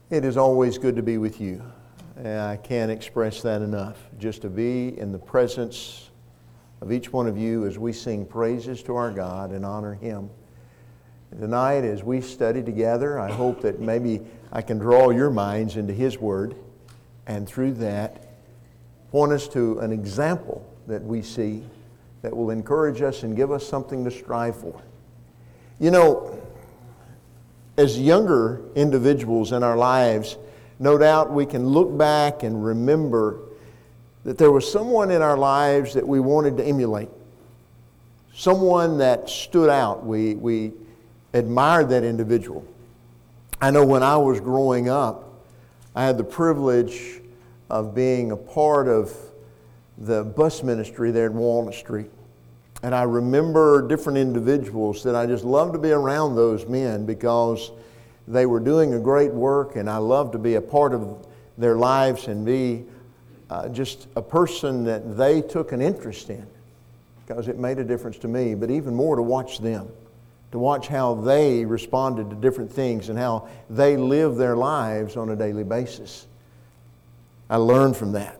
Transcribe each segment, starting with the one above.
It is always good to be with you. I can't express that enough. Just to be in the presence of each one of you as we sing praises to our God and honor Him. Tonight, as we study together, I hope that maybe I can draw your minds into His Word, and through that, point us to an example that we see that will encourage us and give us something to strive for. You know, as younger individuals in our lives, no doubt we can look back and remember that there was someone in our lives that we wanted to emulate. Someone that stood out. We admired that individual. I know when I was growing up, I had the privilege of being a part of the bus ministry there at Walnut Street. And I remember different individuals that I just loved to be around those men because they were doing a great work, and I loved to be a part of their lives and be just a person that they took an interest in, because it made a difference to me, but even more to watch them, to watch how they responded to different things and how they lived their lives on a daily basis. I learned from that.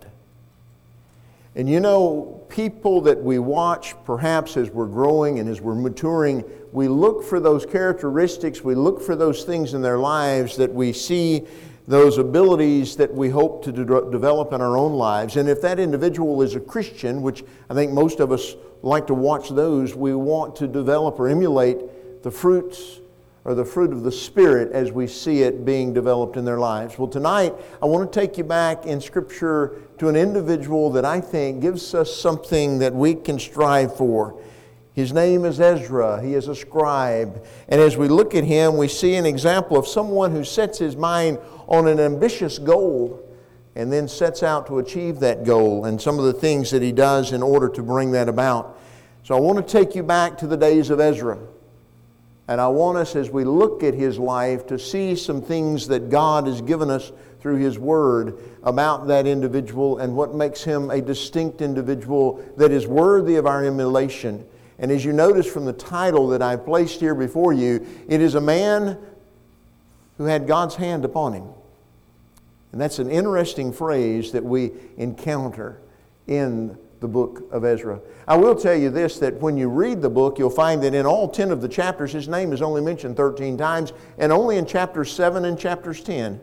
And you know, people that we watch, perhaps as we're growing and as we're maturing, we look for those characteristics, we look for those things in their lives that we see, those abilities that we hope to develop in our own lives. And if that individual is a Christian, which I think most of us like to watch those, we want to develop or emulate the fruits or the fruit of the Spirit as we see it being developed in their lives. Well, tonight I want to take you back in Scripture to an individual that I think gives us something that we can strive for. His name is Ezra. He is a scribe. And as we look at him, we see an example of someone who sets his mind on an ambitious goal and then sets out to achieve that goal and some of the things that he does in order to bring that about. So I want to take you back to the days of Ezra. And I want us, as we look at his life, to see some things that God has given us through His Word about that individual and what makes him a distinct individual that is worthy of our emulation. And as you notice from the title that I've placed here before you, it is a man who had God's hand upon him. And that's an interesting phrase that we encounter in the book of Ezra. I will tell you this, that when you read the book, you'll find that in all 10 of the chapters, his name is only mentioned 13 times, and only in chapters 7 and chapters 10.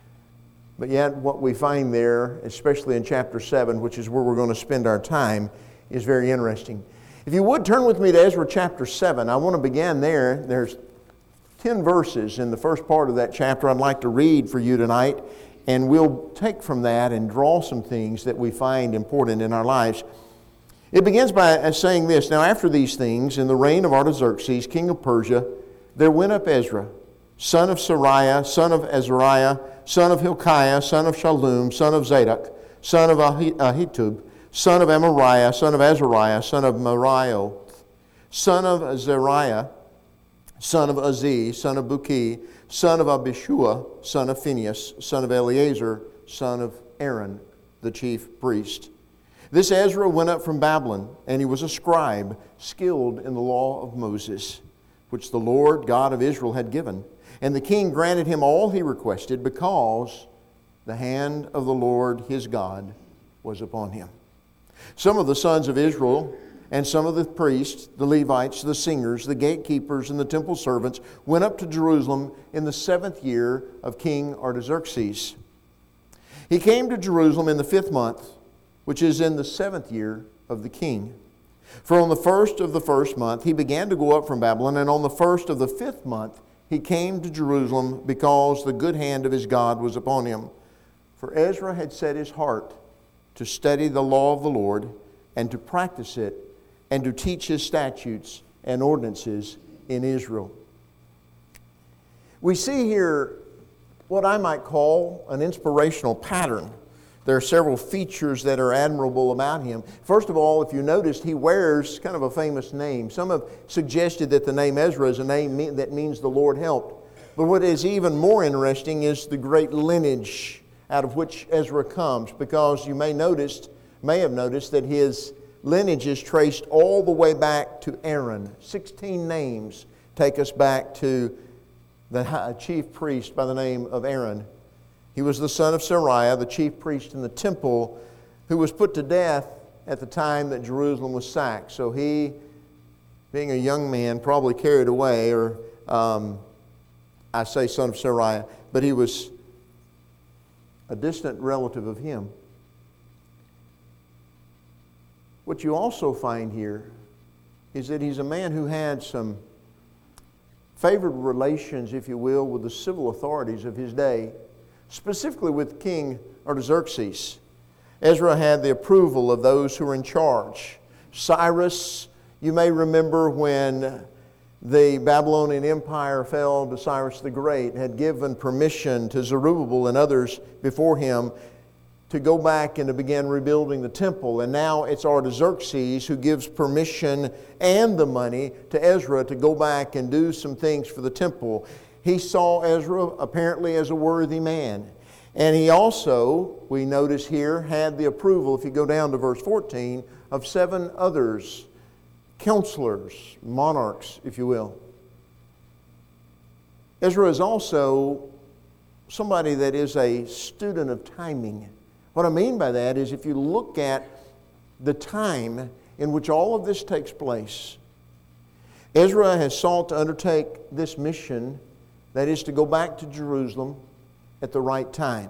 But yet what we find there, especially in chapter 7, which is where we're going to spend our time, is very interesting. If you would turn with me to Ezra chapter 7, I want to begin there. There's 10 verses in the first part of that chapter I'd like to read for you tonight. And we'll take from that and draw some things that we find important in our lives. It begins by saying this: Now after these things, in the reign of Artaxerxes, king of Persia, there went up Ezra, son of Sariah, son of Azariah, son of Hilkiah, son of Shallum, son of Zadok, son of Ahitub, son of Amariah, son of Azariah, son of Merioth, son of Zariah, son of Aziz, son of Buki, son of Abishua, son of Phinehas, son of Eleazar, son of Aaron, the chief priest. This Ezra went up from Babylon, and he was a scribe, skilled in the law of Moses, which the Lord God of Israel had given. And the king granted him all he requested, because the hand of the Lord his God was upon him. Some of the sons of Israel and some of the priests, the Levites, the singers, the gatekeepers, and the temple servants went up to Jerusalem in the 7th year of King Artaxerxes. He came to Jerusalem in the 5th month, which is in the 7th year of the king. For on the 1st of the 1st month he began to go up from Babylon, and on the 1st of the 5th month he came to Jerusalem, because the good hand of his God was upon him. For Ezra had set his heart to study the law of the Lord, and to practice it, and to teach His statutes and ordinances in Israel. We see here what I might call an inspirational pattern. There are several features that are admirable about him. First of all, if you noticed, he wears kind of a famous name. Some have suggested that the name Ezra is a name that means the Lord helped. But what is even more interesting is the great lineage out of which Ezra comes, because you may have noticed that his lineage is traced all the way back to Aaron. 16 names take us back to the chief priest by the name of Aaron. He was the son of Sariah, the chief priest in the temple, who was put to death at the time that Jerusalem was sacked. So he, being a young man, probably carried away, or I say son of Sariah, but he was a distant relative of him. What you also find here is that he's a man who had some favored relations, if you will, with the civil authorities of his day, specifically with King Artaxerxes. Ezra had the approval of those who were in charge. Cyrus, you may remember when the Babylonian Empire fell to Cyrus the Great, had given permission to Zerubbabel and others before him to go back and to begin rebuilding the temple. And now it's Artaxerxes who gives permission and the money to Ezra to go back and do some things for the temple. He saw Ezra apparently as a worthy man. And he also, we notice here, had the approval, if you go down to verse 14, of 7 others, counselors, monarchs, if you will. Ezra is also somebody that is a student of timing. What I mean by that is if you look at the time in which all of this takes place, Ezra has sought to undertake this mission, that is to go back to Jerusalem at the right time.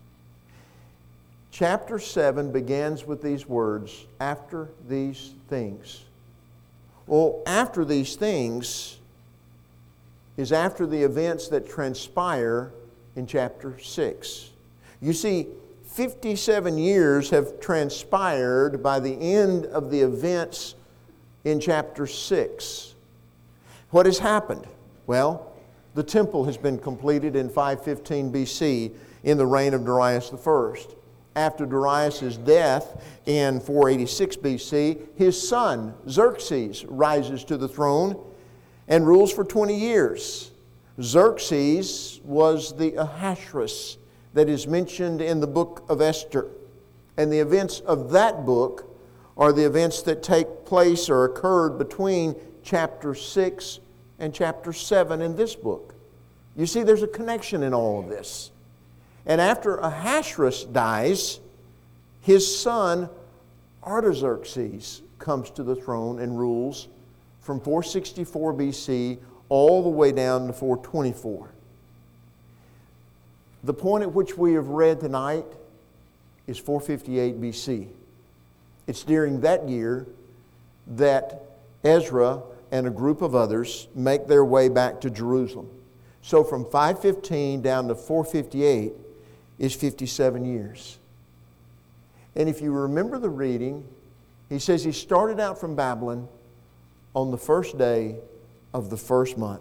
Chapter 7 begins with these words, after these things. Well, after these things is after the events that transpire in chapter 6. You see, 57 years have transpired by the end of the events in chapter 6. What has happened? Well, the temple has been completed in 515 BC in the reign of Darius I. After Darius' death in 486 BC, his son Xerxes rises to the throne and rules for 20 years. Xerxes was the Ahasuerus that is mentioned in the book of Esther. And the events of that book are the events that take place or occurred between chapter 6 and chapter 7 in this book. You see, there's a connection in all of this. And after Ahasuerus dies, his son Artaxerxes comes to the throne and rules from 464 BC all the way down to 424. The point at which we have read tonight is 458 BC. It's during that year that Ezra and a group of others make their way back to Jerusalem. So from 515 down to 458 is 57 years. And if you remember the reading, he says he started out from Babylon on the first day of the first month.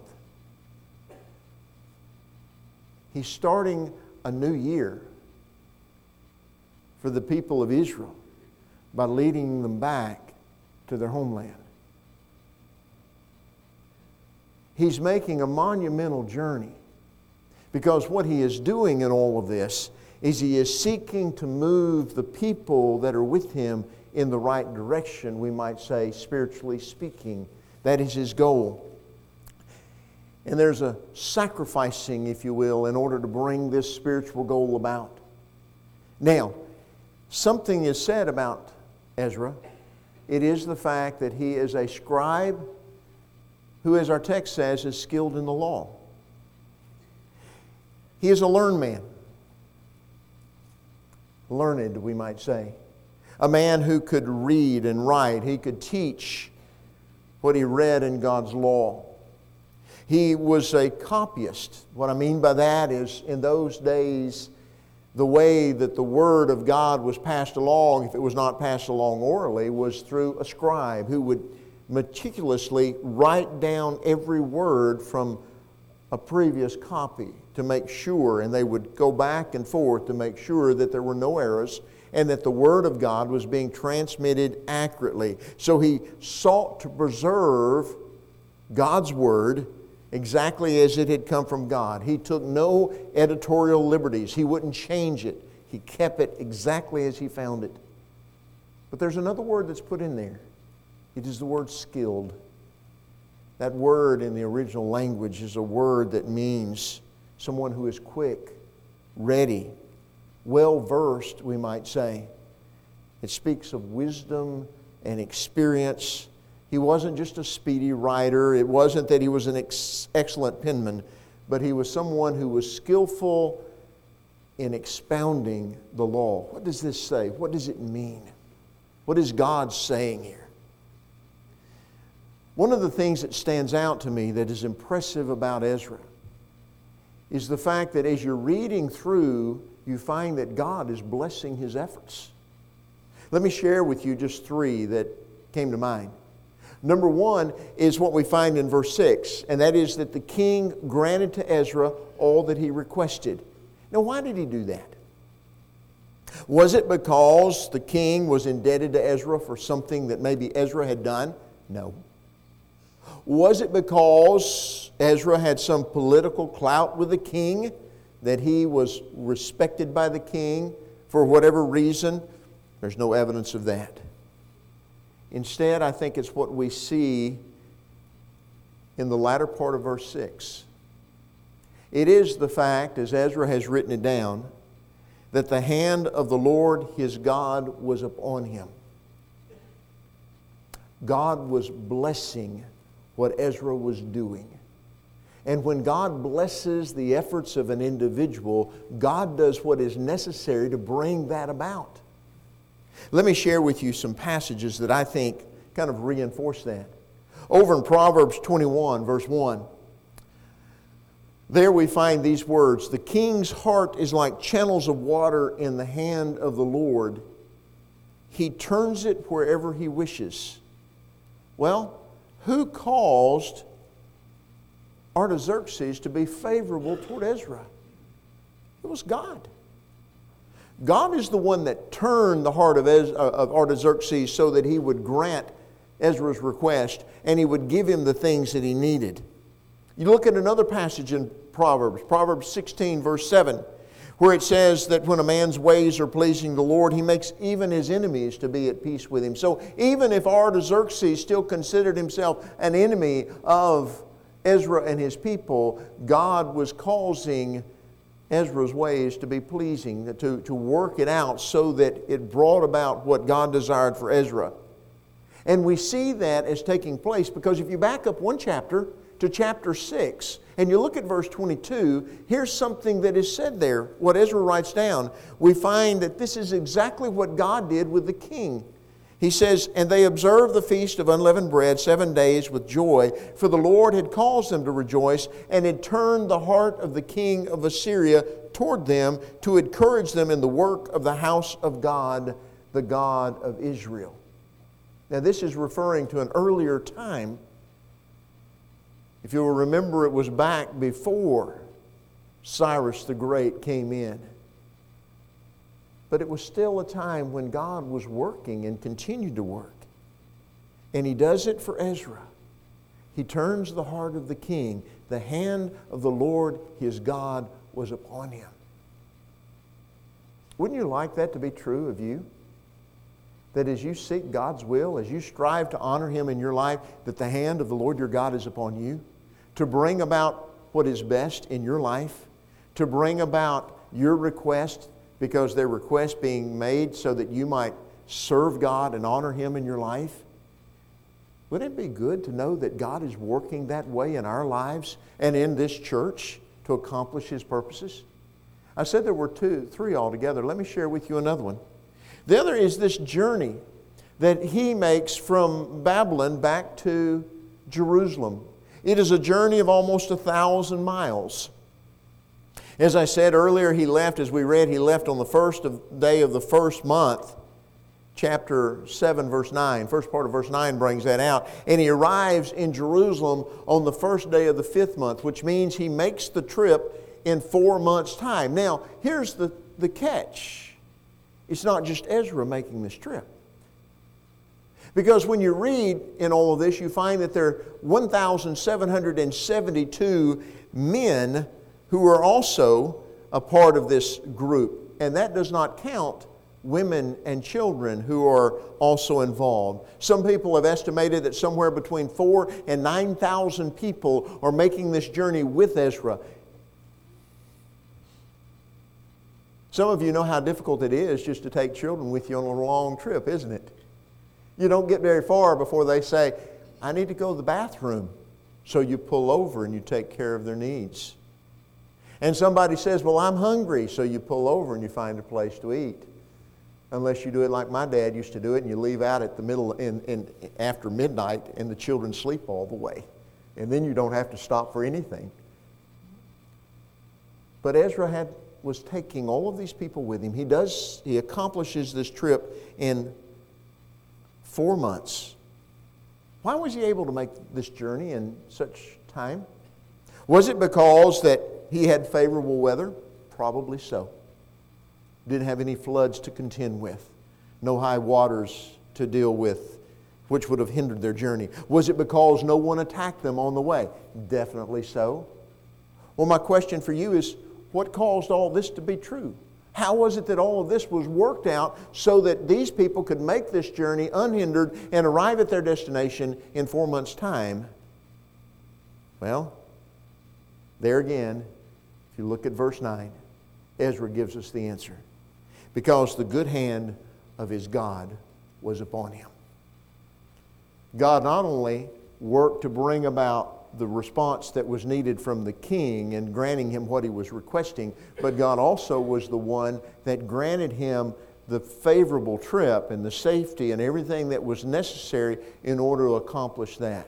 He's starting a new year for the people of Israel by leading them back to their homeland. He's making a monumental journey because what he is doing in all of this is he is seeking to move the people that are with him in the right direction, we might say, spiritually speaking. That is his goal. And there's a sacrificing, if you will, in order to bring this spiritual goal about. Now, something is said about Ezra. It is the fact that he is a scribe who, as our text says, is skilled in the law. He is a learned man. Learned, we might say. A man who could read and write. He could teach what he read in God's law. He was a copyist. What I mean by that is, in those days, the way that the Word of God was passed along, if it was not passed along orally, was through a scribe who would meticulously write down every word from a previous copy to make sure, and they would go back and forth to make sure that there were no errors and that the Word of God was being transmitted accurately. So he sought to preserve God's Word exactly as it had come from God. He took no editorial liberties. He wouldn't change it. He kept it exactly as he found it. But there's another word that's put in there. It is the word skilled. That word in the original language is a word that means someone who is quick, ready, well-versed, we might say. It speaks of wisdom and experience. He wasn't just a speedy writer. It wasn't that he was an excellent penman, but he was someone who was skillful in expounding the law. What does this say? What does it mean? What is God saying here? One of the things that stands out to me that is impressive about Ezra is the fact that as you're reading through, you find that God is blessing his efforts. Let me share with you just three that came to mind. Number one is what we find in verse 6, and that is that the king granted to Ezra all that he requested. Now, why did he do that? Was it because the king was indebted to Ezra for something that maybe Ezra had done? No. Was it because Ezra had some political clout with the king, that he was respected by the king for whatever reason? There's no evidence of that. Instead, I think it's what we see in the latter part of verse 6. It is the fact, as Ezra has written it down, that the hand of the Lord his God was upon him. God was blessing what Ezra was doing. And when God blesses the efforts of an individual, God does what is necessary to bring that about. Let me share with you some passages that I think kind of reinforce that. Over in Proverbs 21, verse 1, there we find these words, "The king's heart is like channels of water in the hand of the Lord. He turns it wherever he wishes." Well, who caused Artaxerxes to be favorable toward Ezra? It was God. God is the one that turned the heart of Artaxerxes so that he would grant Ezra's request and he would give him the things that he needed. You look at another passage in Proverbs, Proverbs 16, verse 7, where it says that when a man's ways are pleasing the Lord, he makes even his enemies to be at peace with him. So even if Artaxerxes still considered himself an enemy of Ezra and his people, God was causing Ezra's ways to be pleasing, to work it out so that it brought about what God desired for Ezra. And we see that as taking place because if you back up one chapter to chapter 6 and you look at verse 22, here's something that is said there. What Ezra writes down, we find that this is exactly what God did with the king. He says, "And they observed the feast of unleavened bread 7 days with joy, for the Lord had caused them to rejoice and had turned the heart of the king of Assyria toward them to encourage them in the work of the house of God, the God of Israel." Now this is referring to an earlier time. If you will remember, it was back before Cyrus the Great came in. But it was still a time when God was working and continued to work. And he does it for Ezra. He turns the heart of the king. The hand of the Lord his God was upon him. Wouldn't you like that to be true of you? That as you seek God's will, as you strive to honor him in your life, that the hand of the Lord your God is upon you, to bring about what is best in your life, to bring about your request, because they're requests being made so that you might serve God and honor him in your life. Wouldn't it be good to know that God is working that way in our lives and in this church to accomplish his purposes? I said there were three altogether. Let me share with you another one. The other is this journey that he makes from Babylon back to Jerusalem. It is a journey of almost 1,000 miles. As I said earlier, he left, as we read, he left on the first day of the first month. Chapter 7, verse 9. First part of verse 9 brings that out. And he arrives in Jerusalem on the first day of the 5th month, which means he makes the trip in 4 months' time. Now, here's the catch. It's not just Ezra making this trip. Because when you read in all of this, you find that there are 1,772 men who are also a part of this group. And that does not count women and children who are also involved. Some people have estimated that somewhere between 4,000 and 9,000 people are making this journey with Ezra. Some of you know how difficult it is just to take children with you on a long trip, isn't it? You don't get very far before they say, I need to go to the bathroom. So you pull over and you take care of their needs. And somebody says, well, I'm hungry. So you pull over and you find a place to eat. Unless you do it like my dad used to do it, and you leave out at the middle after midnight and the children sleep all the way. And then you don't have to stop for anything. But Ezra was taking all of these people with him. He accomplishes this trip in 4 months. Why was he able to make this journey in such time? Was it because that he had favorable weather? Probably so. Didn't have any floods to contend with. No high waters to deal with, which would have hindered their journey. Was it because no one attacked them on the way? Definitely so. Well, my question for you is, what caused all this to be true? How was it that all of this was worked out so that these people could make this journey unhindered and arrive at their destination in 4 months' time? Well, there again, if you look at verse 9, Ezra gives us the answer. Because the good hand of his God was upon him. God not only worked to bring about the response that was needed from the king and granting him what he was requesting, but God also was the one that granted him the favorable trip and the safety and everything that was necessary in order to accomplish that.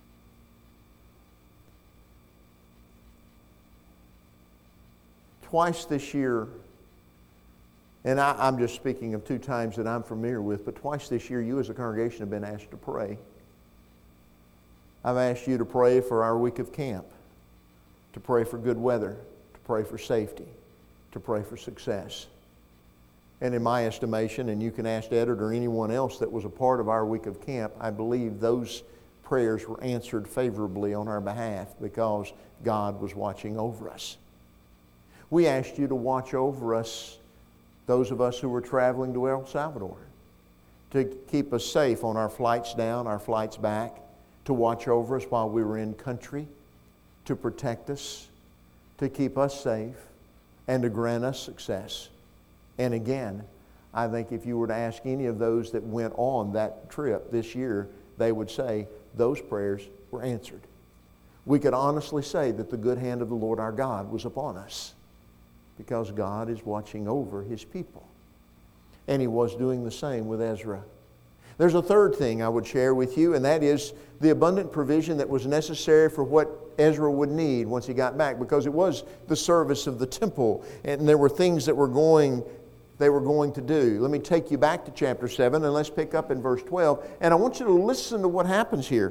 Twice this year, and I'm just speaking of 2 times that I'm familiar with, but twice this year you as a congregation have been asked to pray. I've asked you to pray for our week of camp, to pray for good weather, to pray for safety, to pray for success. And in my estimation, and you can ask Edward or anyone else that was a part of our week of camp, I believe those prayers were answered favorably on our behalf because God was watching over us. We asked you to watch over us, those of us who were traveling to El Salvador, to keep us safe on our flights down, our flights back, to watch over us while we were in country, to protect us, to keep us safe, and to grant us success. And again, I think if you were to ask any of those that went on that trip this year, they would say those prayers were answered. We could honestly say that the good hand of the Lord our God was upon us because God is watching over His people. And He was doing the same with Ezra. There's a third thing I would share with you, and that is the abundant provision that was necessary for what Ezra would need once he got back, because it was the service of the temple, and there were things that they were going to do. Let me take you back to chapter 7, and let's pick up in verse 12, and I want you to listen to what happens here.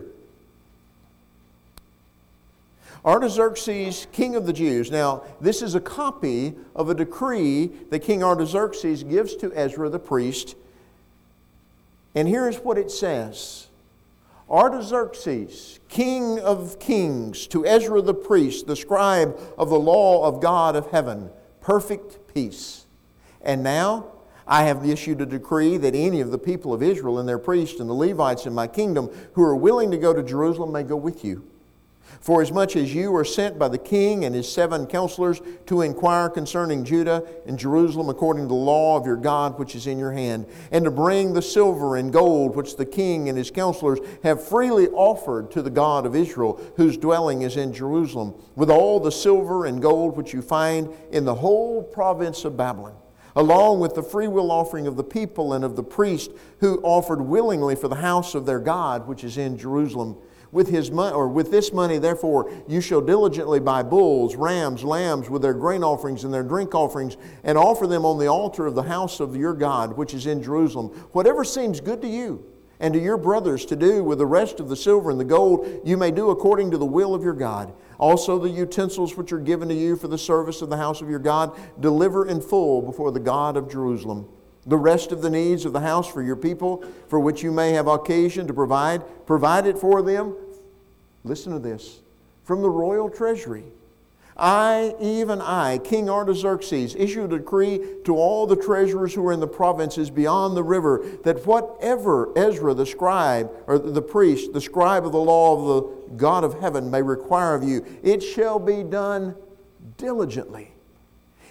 Artaxerxes, king of the Jews. Now, this is a copy of a decree that King Artaxerxes gives to Ezra the priest. And here's what it says. Artaxerxes, king of kings, to Ezra the priest, the scribe of the law of God of heaven, perfect peace. And now I have issued a decree that any of the people of Israel and their priests and the Levites in my kingdom who are willing to go to Jerusalem may go with you. For as much as you are sent by the king and his 7 counselors to inquire concerning Judah and Jerusalem according to the law of your God which is in your hand, and to bring the silver and gold which the king and his counselors have freely offered to the God of Israel, whose dwelling is in Jerusalem, with all the silver and gold which you find in the whole province of Babylon, along with the freewill offering of the people and of the priests who offered willingly for the house of their God which is in Jerusalem. With this money, therefore, you shall diligently buy bulls, rams, lambs, with their grain offerings and their drink offerings, and offer them on the altar of the house of your God, which is in Jerusalem. Whatever seems good to you and to your brothers to do with the rest of the silver and the gold, you may do according to the will of your God. Also the utensils which are given to you for the service of the house of your God, deliver in full before the God of Jerusalem. The rest of the needs of the house for your people, for which you may have occasion to provide it for them. Listen to this. From the royal treasury. Even I, King Artaxerxes, issue a decree to all the treasurers who are in the provinces beyond the river, that whatever Ezra the scribe, or the priest, the scribe of the law of the God of heaven may require of you, it shall be done diligently.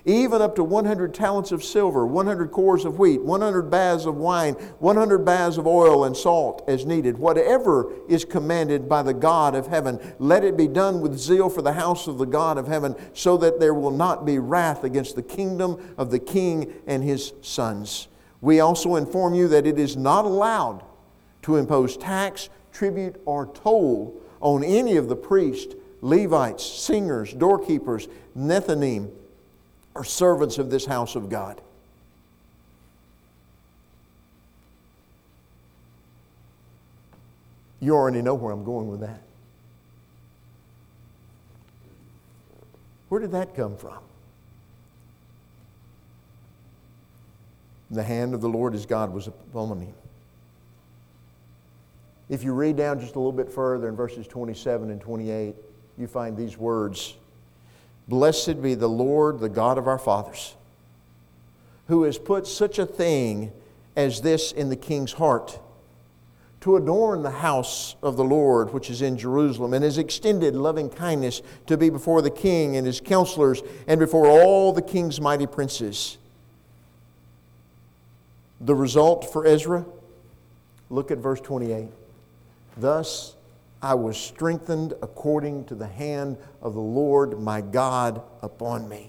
even up to 100 talents of silver, 100 cores of wheat, 100 baths of wine, 100 baths of oil and salt as needed. Whatever is commanded by the God of heaven, let it be done with zeal for the house of the God of heaven, so that there will not be wrath against the kingdom of the king and his sons. We also inform you that it is not allowed to impose tax, tribute, or toll on any of the priests, Levites, singers, doorkeepers, Nethinim, or servants of this house of God. You already know where I'm going with that. Where did that come from? The hand of the Lord his God was upon him. If you read down just a little bit further in verses 27 and 28, you find these words. Blessed be the Lord, the God of our fathers, who has put such a thing as this in the king's heart, to adorn the house of the Lord which is in Jerusalem, and has extended loving kindness to be before the king and his counselors, and before all the king's mighty princes. The result for Ezra? Look at verse 28. Thus I was strengthened according to the hand of the Lord my God upon me.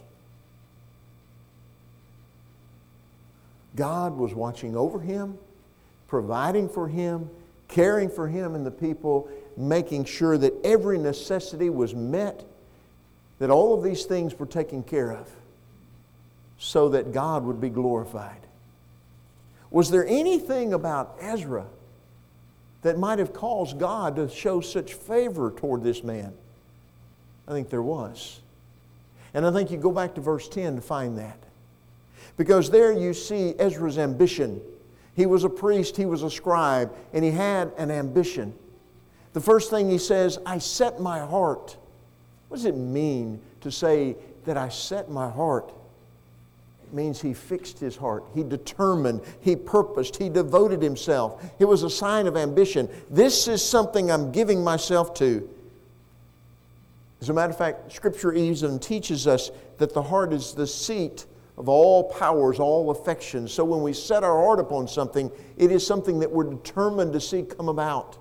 God was watching over him, providing for him, caring for him and the people, making sure that every necessity was met, that all of these things were taken care of, so that God would be glorified. Was there anything about Ezra that might have caused God to show such favor toward this man? I think there was. And I think you go back to verse 10 to find that. Because there you see Ezra's ambition. He was a priest, he was a scribe, and he had an ambition. The first thing he says, I set my heart. What does it mean to say that I set my heart? It means he fixed his heart. He determined. He purposed. He devoted himself. It was a sign of ambition. This is something I'm giving myself to. As a matter of fact, Scripture even teaches us that the heart is the seat of all powers, all affections. So when we set our heart upon something, it is something that we're determined to see come about.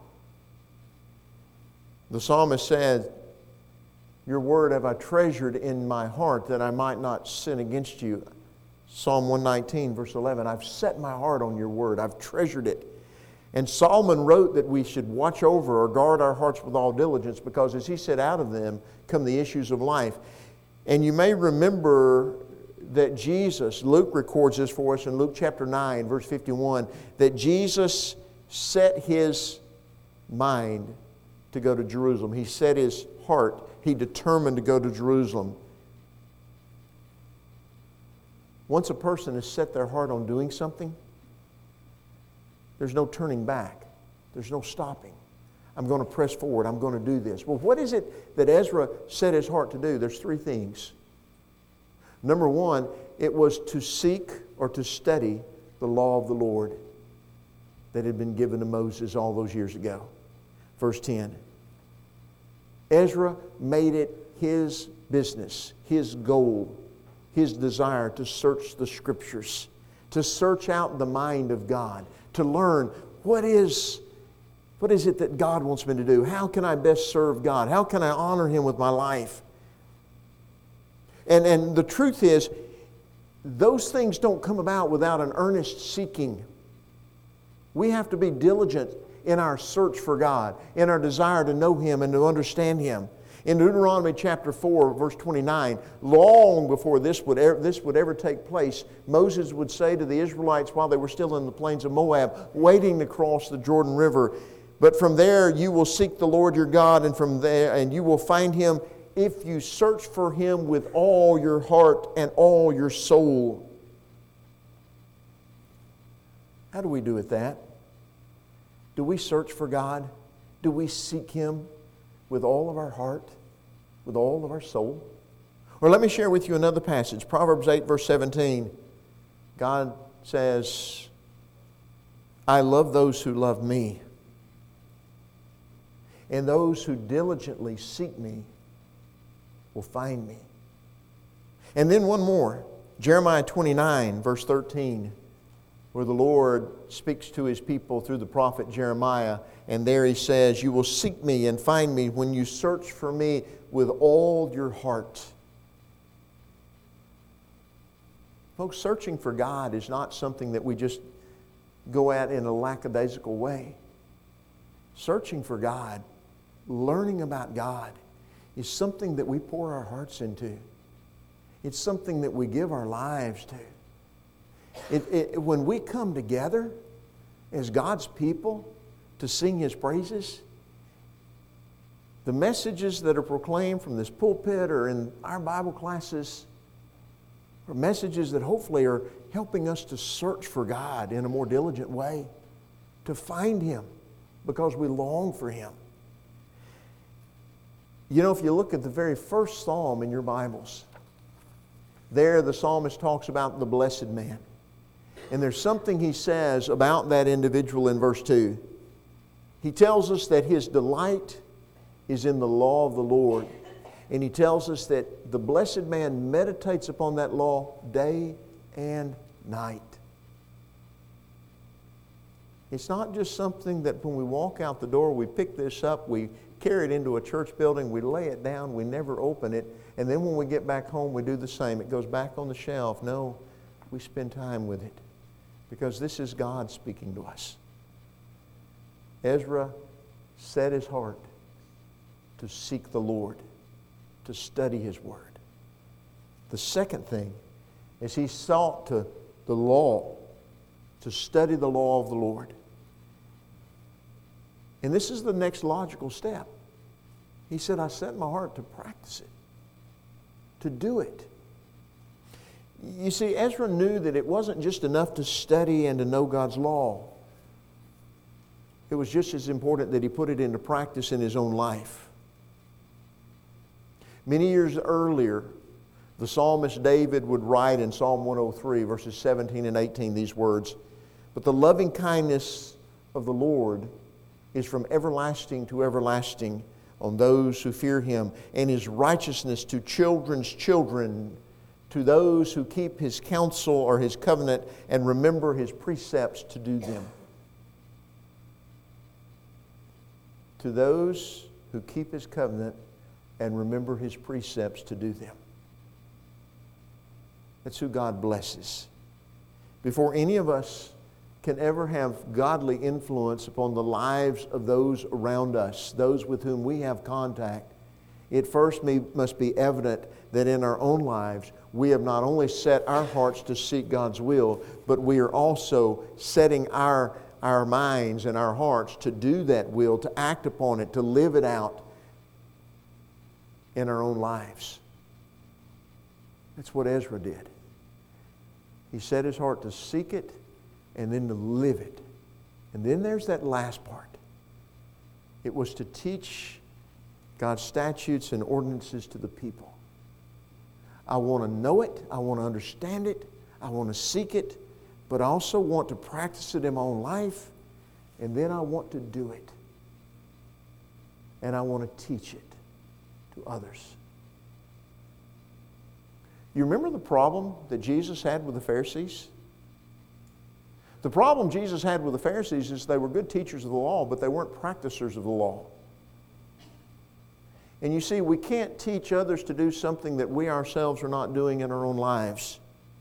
The psalmist said, your word have I treasured in my heart that I might not sin against you. Psalm 119, verse 11, I've set my heart on your word. I've treasured it. And Solomon wrote that we should watch over or guard our hearts with all diligence, because as he said, out of them come the issues of life. And you may remember that Jesus, Luke records this for us in Luke chapter 9, verse 51, that Jesus set his mind to go to Jerusalem. He set his heart. He determined to go to Jerusalem. Once a person has set their heart on doing something, there's no turning back. There's no stopping. I'm going to press forward. I'm going to do this. Well, what is it that Ezra set his heart to do? There's three things. Number one, it was to seek or to study the law of the Lord that had been given to Moses all those years ago. Verse 10. Ezra made it his business, his goal, his desire to search the Scriptures, to search out the mind of God, to learn what is it that God wants me to do? How can I best serve God? How can I honor Him with my life? And the truth is, those things don't come about without an earnest seeking. We have to be diligent in our search for God, in our desire to know Him and to understand Him. In Deuteronomy chapter 4, verse 29, long before this would ever take place, Moses would say to the Israelites while they were still in the plains of Moab, waiting to cross the Jordan River, but from there you will seek the Lord your God, and from there, and you will find Him if you search for Him with all your heart and all your soul. How do we do with that? Do we search for God? Do we seek Him with all of our heart, with all of our soul? Or let me share with you another passage. Proverbs 8, verse 17. God says, I love those who love me, and those who diligently seek me will find me. And then one more, Jeremiah 29, verse 13, where the Lord speaks to His people through the prophet Jeremiah. And there He says, "You will seek Me and find Me when you search for Me with all your heart." Folks, searching for God is not something that we just go at in a lackadaisical way. Searching for God, learning about God, is something that we pour our hearts into. It's something that we give our lives to. When we come together as God's people to sing His praises, the messages that are proclaimed from this pulpit or in our Bible classes are messages that hopefully are helping us to search for God in a more diligent way, to find Him because we long for Him. You know, if you look at the very first psalm in your Bibles, there the psalmist talks about the blessed man. And there's something he says about that individual in verse 2. He tells us that his delight is in the law of the Lord. And he tells us that the blessed man meditates upon that law day and night. It's not just something that when we walk out the door, we pick this up, we carry it into a church building, we lay it down, we never open it, and then when we get back home, we do the same. It goes back on the shelf. No, we spend time with it because this is God speaking to us. Ezra set his heart to seek the Lord, to study His Word. The second thing is he sought to study the law of the Lord. And this is the next logical step. He said, I set my heart to practice it, to do it. You see, Ezra knew that it wasn't just enough to study and to know God's law. It was just as important that he put it into practice in his own life. Many years earlier, the psalmist David would write in Psalm 103, verses 17 and 18, these words, "But the loving kindness of the Lord is from everlasting to everlasting on those who fear Him, and His righteousness to children's children, to those who keep His counsel or His covenant and remember His precepts to do them." To those who keep His covenant and remember His precepts to do them. That's who God blesses. Before any of us can ever have godly influence upon the lives of those around us, those with whom we have contact, it first must be evident that in our own lives we have not only set our hearts to seek God's will, but we are also setting our minds and our hearts to do that will, to act upon it, to live it out in our own lives. That's what Ezra did. He set his heart to seek it and then to live it. And then there's that last part. It was to teach God's statutes and ordinances to the people. I want to know it. I want to understand it. I want to seek it. But I also want to practice it in my own life. And then I want to do it. And I want to teach it to others. You remember the problem that Jesus had with the Pharisees? The problem Jesus had with the Pharisees is they were good teachers of the law, but they weren't practicers of the law. And you see, we can't teach others to do something that we ourselves are not doing in our own lives.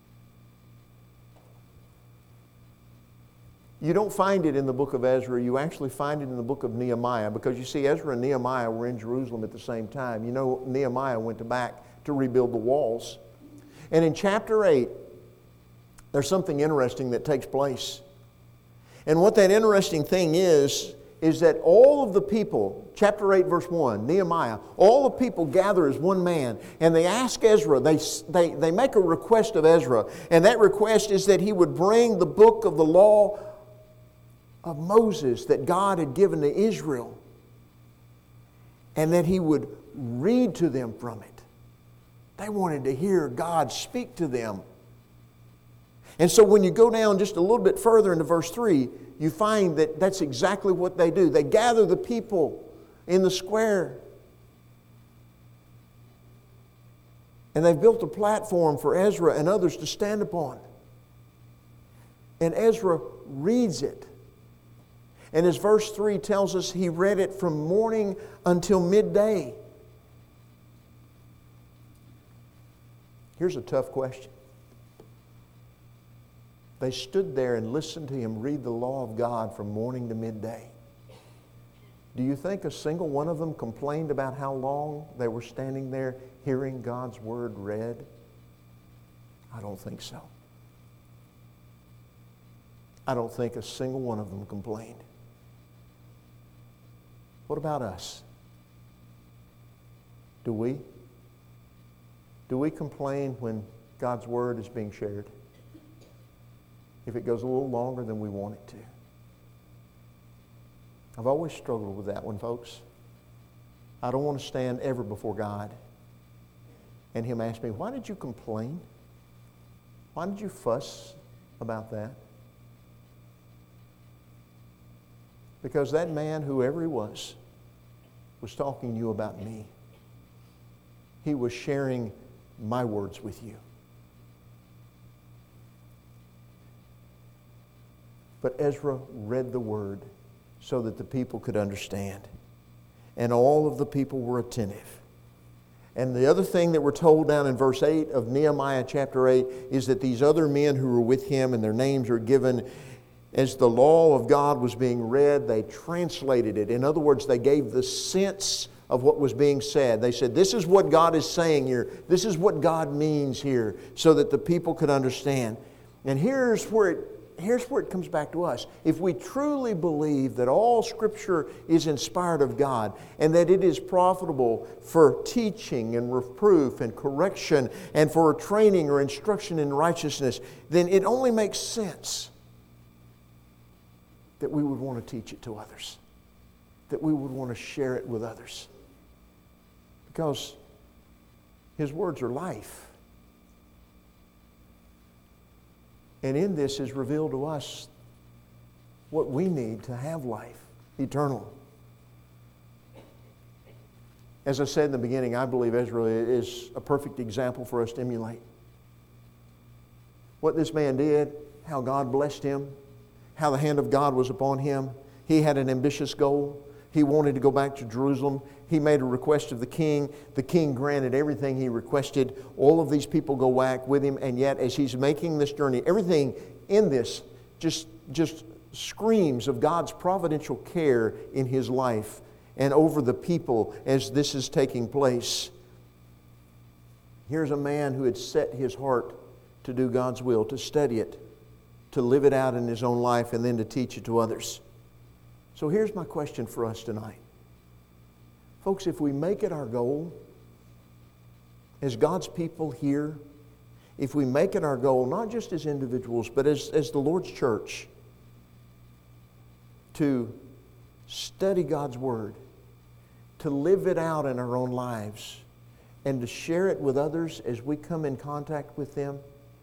You don't find it in the book of Ezra. You actually find it in the book of Nehemiah, because you see, Ezra and Nehemiah were in Jerusalem at the same time. You know, Nehemiah went back to rebuild the walls. And in chapter 8, there's something interesting that takes place. And what that interesting thing is that all of the people, chapter 8, verse 1, Nehemiah, all the people gather as one man, and they ask Ezra, they make a request of Ezra, and that request is that he would bring the book of the law of Moses that God had given to Israel, and that he would read to them from it. They wanted to hear God speak to them. And so when you go down just a little bit further into verse 3, you find that that's exactly what they do. They gather the people in the square. And they've built a platform for Ezra and others to stand upon. And Ezra reads it. And as verse 3 tells us, he read it from morning until midday. Here's a tough question. They stood there and listened to him read the law of God from morning to midday. Do you think a single one of them complained about how long they were standing there hearing God's Word read? I don't think so. I don't think a single one of them complained. What about us? Do we? Do we complain when God's Word is being shared? If it goes a little longer than we want it to? I've always struggled with that one, folks. I don't want to stand ever before God and Him ask me, why did you complain? Why did you fuss about that? Because that man, whoever he was talking to you about me. He was sharing my words with you. But Ezra read the Word so that the people could understand. And all of the people were attentive. And the other thing that we're told down in verse 8 of Nehemiah chapter 8 is that these other men who were with him, and their names are given, as the law of God was being read, they translated it. In other words, they gave the sense of what was being said. They said, this is what God is saying here. This is what God means here, so that the people could understand. And here's where it comes back to us. If we truly believe that all Scripture is inspired of God and that it is profitable for teaching and reproof and correction and for training or instruction in righteousness, then it only makes sense that we would want to teach it to others, that we would want to share it with others. Because His words are life. And in this is revealed to us what we need to have life, eternal. As I said in the beginning, I believe Ezra is a perfect example for us to emulate. What this man did, how God blessed him, how the hand of God was upon him. He had an ambitious goal. He wanted to go back to Jerusalem. He made a request of the king. The king granted everything he requested. All of these people go back with him, and yet as he's making this journey, everything in this just screams of God's providential care in his life and over the people as this is taking place. Here's a man who had set his heart to do God's will, to study it, to live it out in his own life, and then to teach it to others. So here's my question for us tonight. Folks, if we make it our goal, as God's people here, if we make it our goal, not just as individuals, but as the Lord's church, to study God's Word, to live it out in our own lives, and to share it with others as we come in contact with them,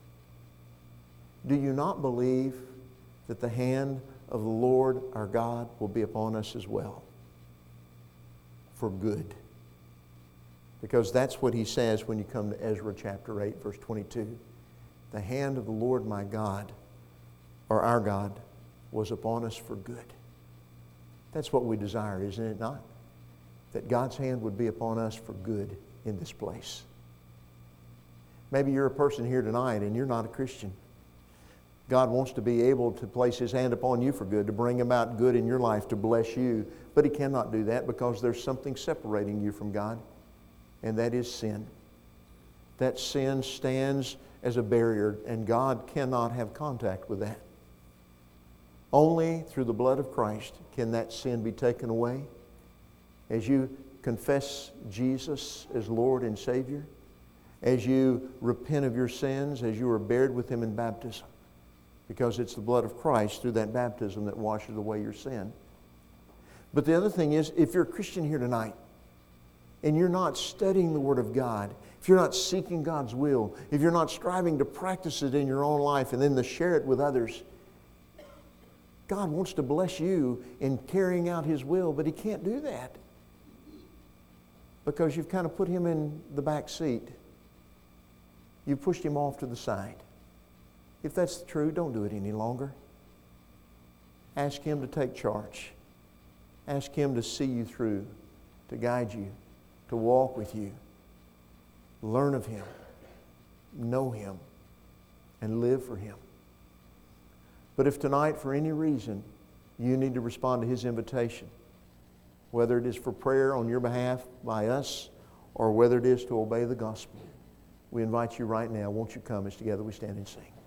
do you not believe that the hand of the Lord our God will be upon us as well? For good. Because that's what He says when you come to Ezra chapter 8, verse 22. The hand of the Lord my God, or our God, was upon us for good. That's what we desire, isn't it not? That God's hand would be upon us for good in this place. Maybe you're a person here tonight and you're not a Christian. God wants to be able to place His hand upon you for good, to bring about good in your life, to bless you. But He cannot do that because there's something separating you from God, and that is sin. That sin stands as a barrier, and God cannot have contact with that. Only through the blood of Christ can that sin be taken away. As you confess Jesus as Lord and Savior, as you repent of your sins, as you are buried with Him in baptism, because it's the blood of Christ through that baptism that washes away your sin. But the other thing is, if you're a Christian here tonight and you're not studying the Word of God, if you're not seeking God's will, if you're not striving to practice it in your own life and then to share it with others, God wants to bless you in carrying out His will, but He can't do that because you've kind of put Him in the back seat You've pushed Him off to the side. If that's true, don't do it any longer. Ask Him to take charge. Ask Him to see you through, to guide you, to walk with you. Learn of Him, know Him, and live for Him. But if tonight, for any reason, you need to respond to His invitation, whether it is for prayer on your behalf by us or whether it is to obey the gospel, we invite you right now. Won't you come as together we stand and sing?